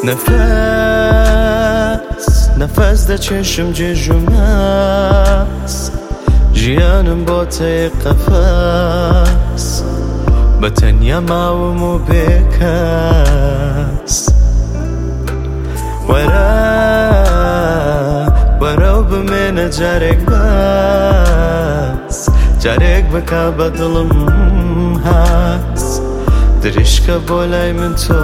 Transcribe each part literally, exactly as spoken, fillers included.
نفس نفس ده چشم جژومست ژیانم بۆ تێی قەفەس بە تەنیا ماوم و بێکەس وەرە وەرە و بمێنە جارێک بەس جارێک بکە بە دڵم هەس دریشکە بۆ لای من تۆ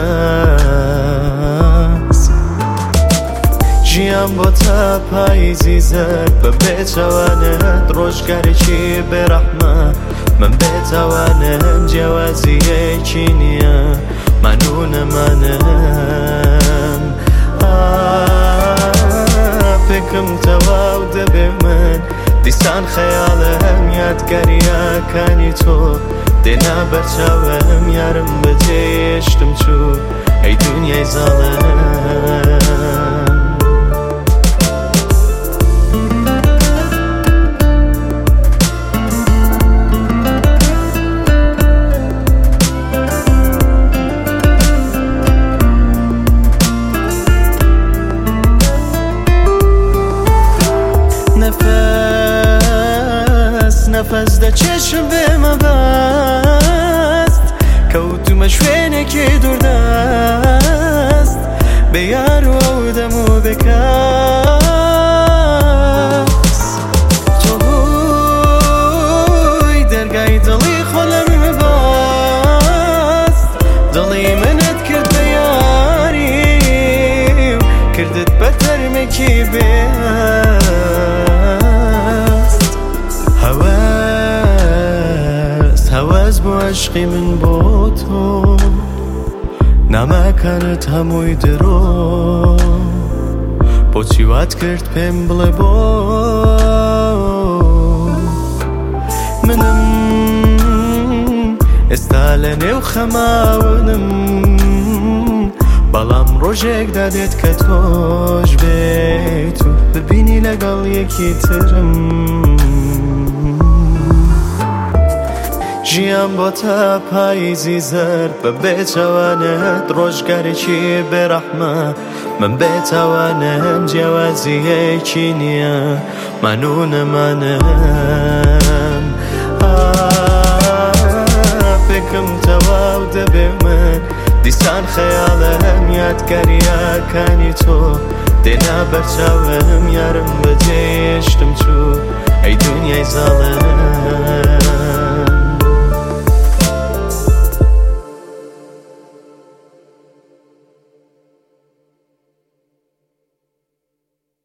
دەس ژیان بۆ تا پاییزی زەرد بە بێتاوانت ڕۆژگارێکی بێڕەحمە من بێتاوانم جیاوازیەکی نییە من و نەمانم پێکم تەواو دەبێ من دیسان خەیاڵم یادگاریەکانی تۆ دێنا بەرچاوم یارم بەجێشتم چوو ئەی دونیای زاڵم نفس ده چشم بێمە بەست کەوتومە شوێنێکی دووردەست بێ یار و ئەو دەم و بێکەس تۆ بووی دەرگای دڵی خۆڵەم بەست دڵی منت کرد بە یاری و کردت بە تەرمێکی بێست هەوەس بۆ عشقی من بۆ تۆ نامەکانت هەمووی درۆ بۆچی وات کرد پێم بڵێ بۆ منم ئێستا لە نێو خەماونم بەڵام ڕۆژێکدا دێت کە تۆش بێت و ببینی لەگەڵ یەکی ترم ژیان بۆ تا پاییزی زەرد بە بێتاوانت ڕۆژگارێکی بێڕەحمە من بێتاوانم جیاوازیەکی نییە من و نەمانم پێکم تەواو دەبێ من دیسان خەیاڵم یادگاریەکانی تۆ دێنا بەرچاوم یارم بەجێشتم چوو ئەی دونیای زاڵم